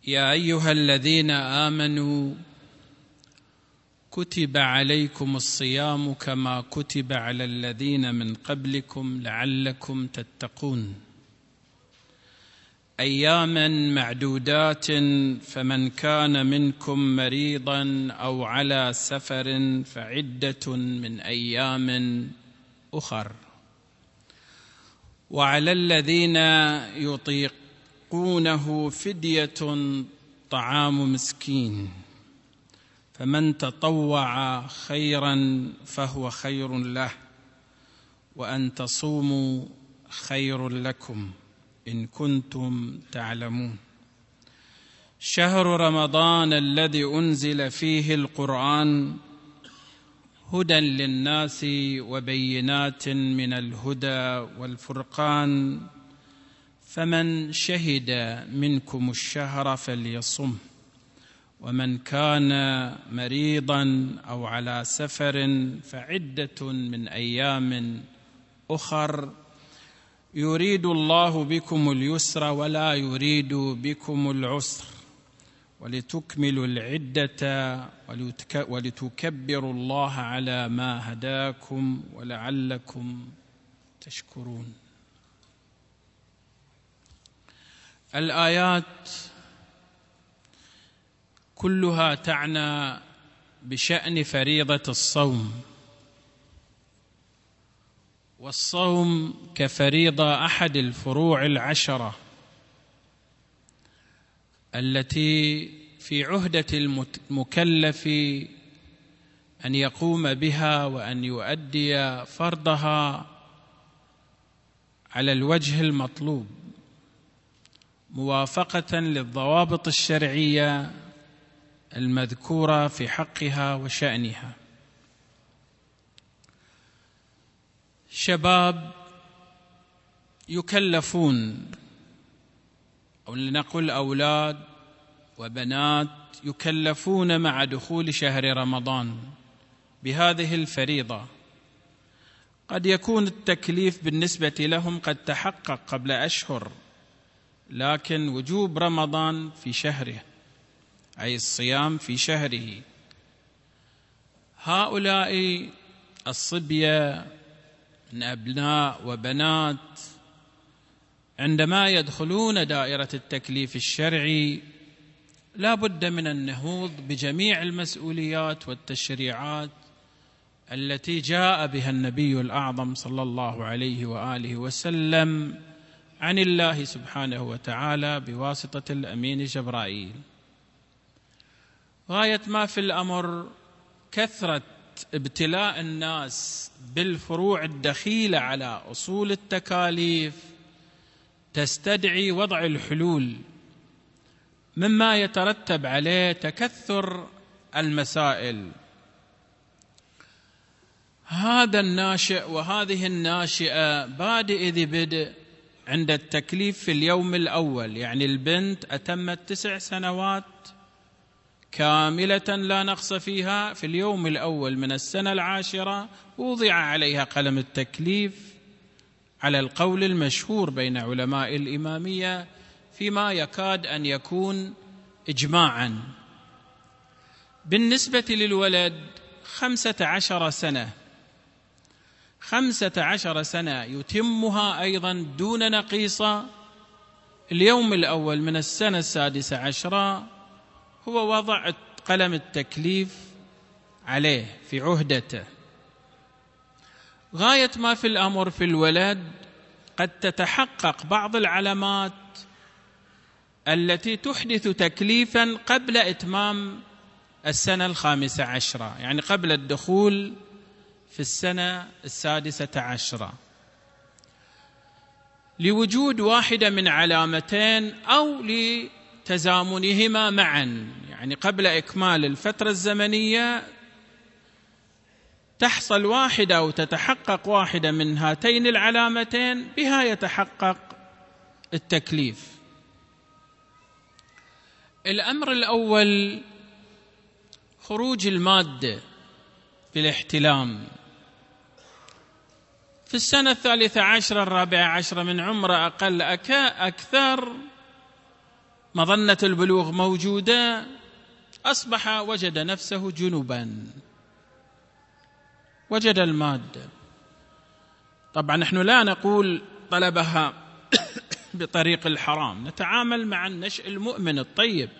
يا أيها الذين آمنوا كتب عليكم الصيام كما كتب على الذين من قبلكم لعلكم تتقون أياما معدودات فمن كان منكم مريضا أو على سفر فعدة من أيام أخر وعلى الذين يطيقونه فدية طعام مسكين فمن تطوع خيرا فهو خير له وأن تصوموا خير لكم إن كنتم تعلمون شهر رمضان الذي أنزل فيه القرآن هدى للناس وبينات من الهدى والفرقان فمن شهد منكم الشهر فليصم ومن كان مريضا أو على سفر فعدة من أيام أخر يريد الله بكم اليسر ولا يريد بكم العسر ولتكملوا العدة ولتكبروا الله على ما هداكم ولعلكم تشكرون. الآيات كلها تعنى بشأن فريضة الصوم، والصوم كفريضة أحد الفروع العشرة التي في عهدة المكلف أن يقوم بها وأن يؤدي فرضها على الوجه المطلوب موافقة للضوابط الشرعية المذكورة في حقها وشأنها. شباب يكلفون، أو لنقل أولاد وبنات يكلفون مع دخول شهر رمضان بهذه الفريضة. قد يكون التكليف بالنسبة لهم قد تحقق قبل أشهر، لكن وجوب رمضان في شهره، أي الصيام في شهره. هؤلاء الصبية من أبناء وبنات عندما يدخلون دائرة التكليف الشرعي لا بد من النهوض بجميع المسؤوليات والتشريعات التي جاء بها النبي الأعظم صلى الله عليه وآله وسلم عن الله سبحانه وتعالى بواسطة الأمين جبرائيل. غاية ما في الأمر كثرة ابتلاء الناس بالفروع الدخيلة على أصول التكاليف تستدعي وضع الحلول، مما يترتب عليه تكثر المسائل. هذا الناشئ وهذه الناشئة بادئ ذي بدء عند التكليف في اليوم الأول، يعني البنت أتمت 9 سنوات كاملة لا نقص فيها، في اليوم الأول من السنة العاشرة وضع عليها قلم التكليف على القول المشهور بين علماء الإمامية فيما يكاد أن يكون إجماعا. بالنسبة للولد 15 سنة، 15 سنة يتمها أيضا دون نقيصة. اليوم الأول من السنة 16 هو وضع قلم التكليف عليه في عهدته. غاية ما في الأمر في الولد قد تتحقق بعض العلامات التي تحدث تكليفا قبل إتمام السنة 15، يعني قبل الدخول في السنة 16، لوجود واحدة من علامتين أو لتزامنهما معا، يعني قبل إكمال الفترة الزمنية تحصل واحدة أو تتحقق واحدة من هاتين العلامتين، بها يتحقق التكليف. الأمر الأول خروج المادة في الاحتلام في السنة 13 14 من عمره أقل أكثر مظنة البلوغ موجودة، أصبح وجد نفسه جنبا، وجد المادة. طبعا نحن لا نقول طلبها بطريق الحرام، نتعامل مع النشء المؤمن الطيب.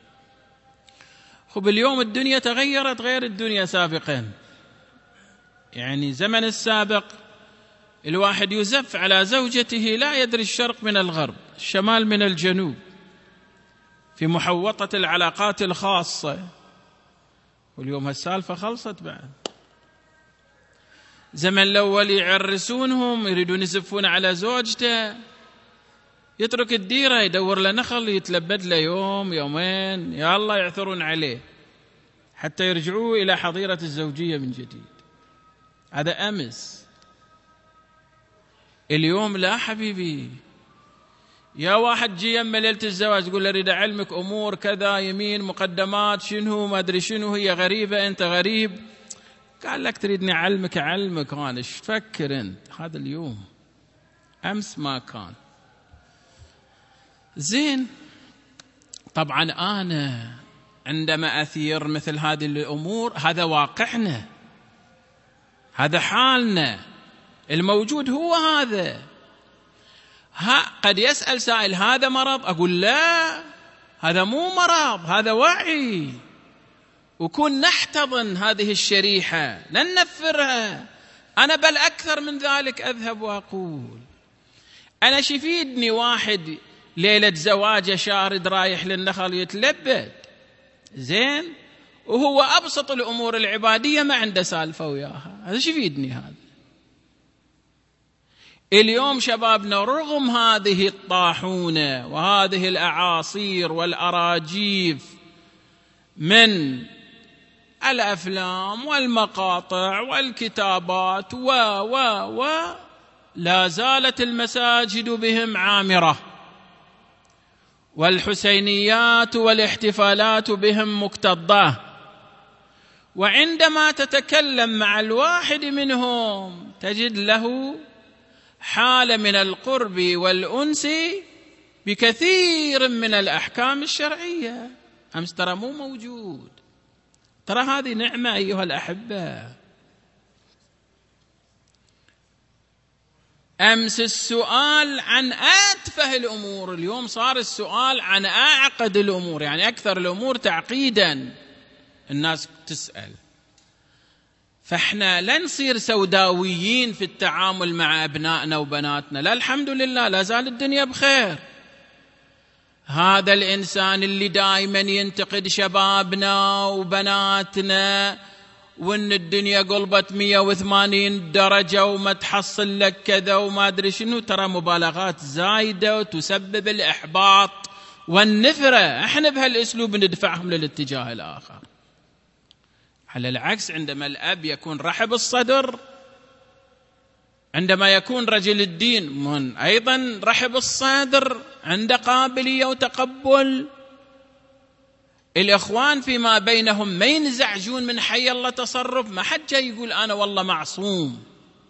خب اليوم الدنيا تغيرت غير الدنيا سابقا. يعني زمن السابق الواحد يزف على زوجته لا يدري الشرق من الغرب، الشمال من الجنوب، في محوطة العلاقات الخاصة. واليوم هالسالفة خلصت بعد. زمن الأول يعرسونهم، يريدون يزفون على زوجته، يترك الديرة يدور له نخل يتلبد له يوم يومين، يا الله يعثرون عليه حتى يرجعوا إلى حظيرة الزوجية من جديد. هذا أمس. اليوم لا حبيبي، يا واحد جي يم ليلة الزواج يقول له أريد أعلمك أمور كذا يمين مقدمات شنو ما أدري شنو، هي غريبة أنت غريب. قال لك تريدني أعلمك وأنا إيش تفكر أنت؟ هذا اليوم، أمس ما كان. زين. طبعا أنا عندما أثير مثل هذه الأمور، هذا واقعنا، هذا حالنا الموجود هو هذا. قد يسأل سائل هذا مرض؟ أقول لا، هذا مو مرض، هذا وعي. وكون نحتضن هذه الشريحة، لن ننفرها. أنا بل أكثر من ذلك أذهب وأقول أنا شفيدني واحد ليلة زواجه شارد رايح للنخل يتلبد، زين، وهو أبسط الأمور العبادية ما عنده سالفة وياها، هذا شفيدني هذا. اليوم شبابنا رغم هذه الطاحونة وهذه الأعاصير والأراجيف من الأفلام والمقاطع والكتابات لا زالت المساجد بهم عامرة، والحسينيات والاحتفالات بهم مكتظة. وعندما تتكلم مع الواحد منهم تجد له حالة من القرب والأنس بكثير من الأحكام الشرعية. أمس ترى مو موجود. ترى هذه نعمة أيها الأحبة. أمس السؤال عن أتفه الأمور، اليوم صار السؤال عن أعقد الأمور، يعني أكثر الأمور تعقيدا الناس تسأل. فإحنا لا نصير سوداويين في التعامل مع أبنائنا وبناتنا، لا، الحمد لله لا زال الدنيا بخير. هذا الإنسان اللي دائما ينتقد شبابنا وبناتنا وإن الدنيا قلبت 180 درجة وما تحصل لك كذا وما أدري شنو، ترى مبالغات زايدة وتسبب الإحباط والنفرة. احنا بهالأسلوب ندفعهم للاتجاه الآخر. على العكس، عندما الأب يكون رحب الصدر، عندما يكون رجل الدين من أيضا رحب الصدر، عنده قابلية وتقبل، الإخوان فيما بينهم ما ينزعجون من حي الله تصرف، ما حد جاي يقول أنا والله معصوم.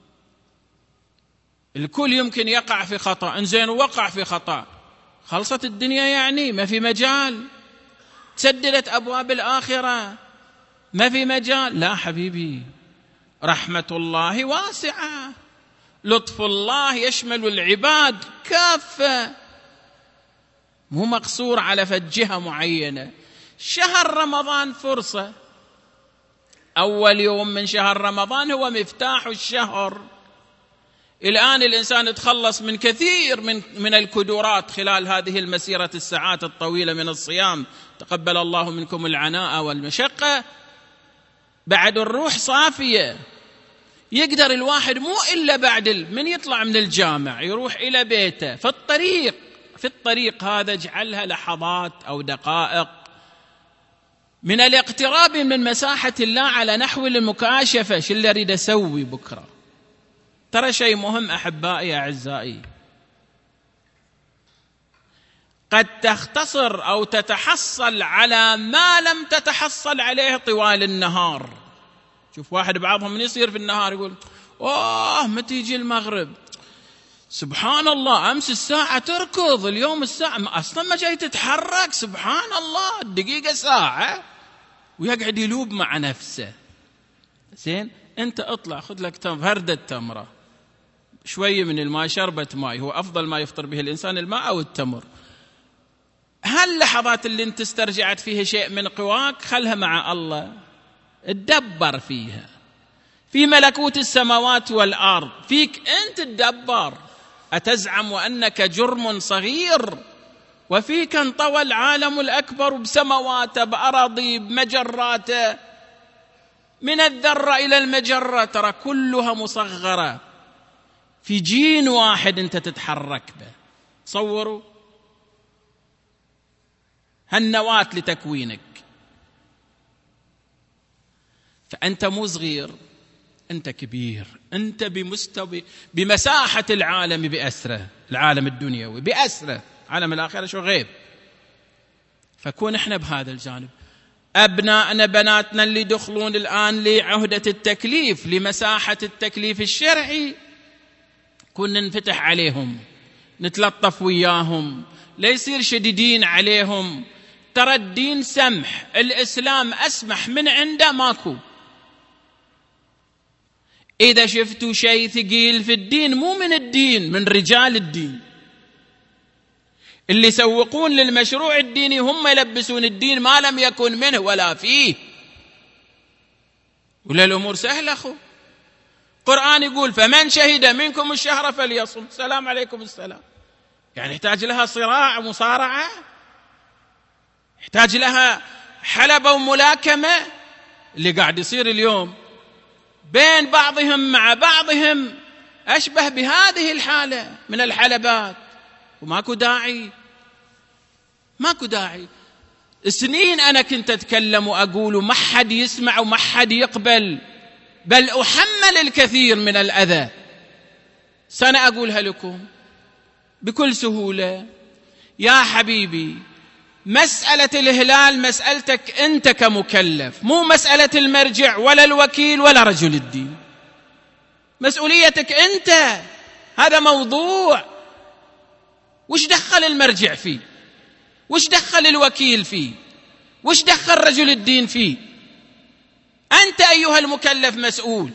الكل يمكن يقع في خطأ، إنزين وقع في خطأ خلصت الدنيا، يعني ما في مجال، تسددت أبواب الآخرة، ما في مجال. لا حبيبي، رحمة الله واسعة، لطف الله يشمل العباد كافة، مو مقصور على جهة معينة. شهر رمضان فرصة، أول يوم من شهر رمضان هو مفتاح الشهر. الآن الإنسان يتخلص من كثير من الكدورات خلال هذه المسيرة الساعات الطويلة من الصيام، تقبل الله منكم العناء والمشقة، بعد الروح صافية. يقدر الواحد مو إلا بعد من يطلع من الجامع يروح إلى بيته، في الطريق هذا اجعلها لحظات أو دقائق من الاقتراب من مساحة الله على نحو المكاشفة. شو اللي أريد أسوي بكرة؟ ترى شيء مهم أحبائي أعزائي، قد تختصر أو تتحصل على ما لم تتحصل عليه طوال النهار. شوف واحد بعضهم من يصير في النهار يقول ما تيجي المغرب سبحان الله، أمس الساعة تركض، اليوم الساعة أصلا ما جاي تتحرك، سبحان الله، الدقيقة ساعة، ويقعد يلوب مع نفسه. زين، أنت اطلع خذ لك فردة تمرة، شوية من الماء، شربة ماء، هو أفضل ما يفطر به الإنسان الماء أو التمر. هاللحظات اللي أنت استرجعت فيها شيء من قواك خلها مع الله، تدبر فيها، في ملكوت السماوات والأرض، فيك أنت تدبر. أتزعم أنك جرم صغير وفيك انطوى العالم الأكبر بسمواته بأراضي بمجراته، من الذرة إلى المجرة ترى كلها مصغرة في جين واحد أنت تتحرك به. تصوروا هالنواة لتكوينك. فأنت مو صغير، أنت كبير، أنت بمستوى بمساحة العالم بأسره، العالم الدنيوي بأسره، عالم الآخرة شو غيب. فكون إحنا بهذا الجانب، أبنائنا بناتنا اللي يدخلون الآن لعهدة التكليف، لمساحة التكليف الشرعي، كنا ننفتح عليهم، نتلطف وياهم، لا يصير شديدين عليهم. ترى الدين سمح، الإسلام أسمح من عنده ماكو. إذا شفتوا شيء ثقيل في الدين مو من الدين، من رجال الدين اللي يسوقون للمشروع الديني، هم يلبسون الدين ما لم يكن منه ولا فيه. ولا الأمور سهلة أخو. القرآن يقول فمن شهد منكم الشهر فليصم. السلام عليكم السلام. يعني يحتاج لها صراع مصارعة، يحتاج لها حلبة وملاكمة. اللي قاعد يصير اليوم بين بعضهم مع بعضهم أشبه بهذه الحالة من الحلبات، وماكو داعي، ماكو داعي. سنين أنا كنت أتكلم وأقول وما حد يسمع وما حد يقبل، بل أحمل الكثير من الأذى. سنة أقولها لكم بكل سهولة. يا حبيبي، مسألة الهلال مسألتك أنت كمكلف، مو مسألة المرجع ولا الوكيل ولا رجل الدين. مسؤوليتك أنت، هذا موضوع. وش دخل المرجع فيه؟ وش دخل الوكيل فيه؟ وش دخل رجل الدين فيه؟ أنت أيها المكلف مسؤول.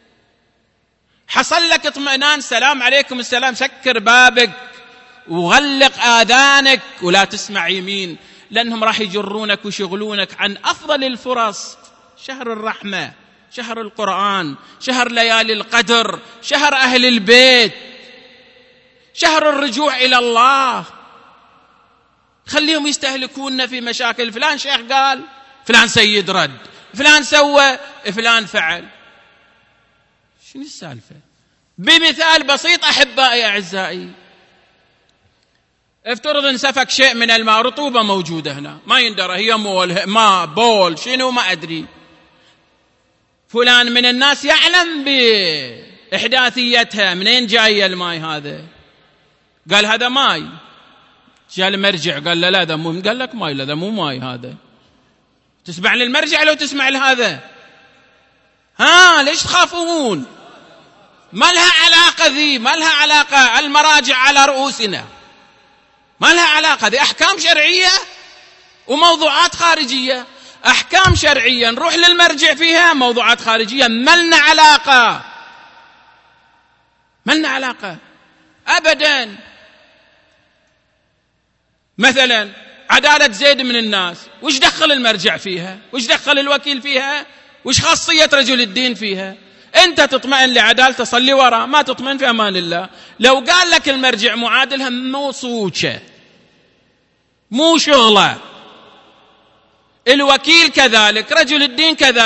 حصل لك اطمئنان، سلام عليكم السلام، سكر بابك وغلق آذانك ولا تسمع يمين، لأنهم راح يجرونك ويشغلونك عن أفضل الفرص. شهر الرحمة، شهر القرآن، شهر ليالي القدر، شهر أهل البيت، شهر الرجوع إلى الله. خليهم يستهلكوننا في مشاكل. فلان شيخ قال، فلان سيد رد، فلان سوى، فلان فعل. شنو السالفة؟ بمثال بسيط أحبائي أعزائي، افترض انسفك شيء من الماء، رطوبة موجودة هنا، ما يندرى هي مول ما بول شنو ما أدري. فلان من الناس يعلم بإحداثيتها، منين جاي الماء هذا؟ قال هذا ماي. جاء المرجع قال لا هذا مو، قال لك ماي، لا هذا مو ماي. هذا تسمع للمرجع لو تسمع لهذا؟ ليش تخافون؟ ما لها علاقة ذي، ما لها علاقة. المراجع على رؤوسنا، ما لها علاقة. ذي أحكام شرعية وموضوعات خارجية. أحكام شرعية نروح للمرجع فيها، موضوعات خارجية ما لنا علاقة، ما لنا علاقة أبدا. مثلا عدالة زيد من الناس، وش دخل المرجع فيها؟ وش دخل الوكيل فيها؟ وش خاصية رجل الدين فيها؟ أنت تطمئن لعدالته، صلي وراء، ما تطمئن في أمان الله. لو قال لك المرجع معادلها، مو صوتشه، مو شغله. الوكيل كذلك، رجل الدين كذلك.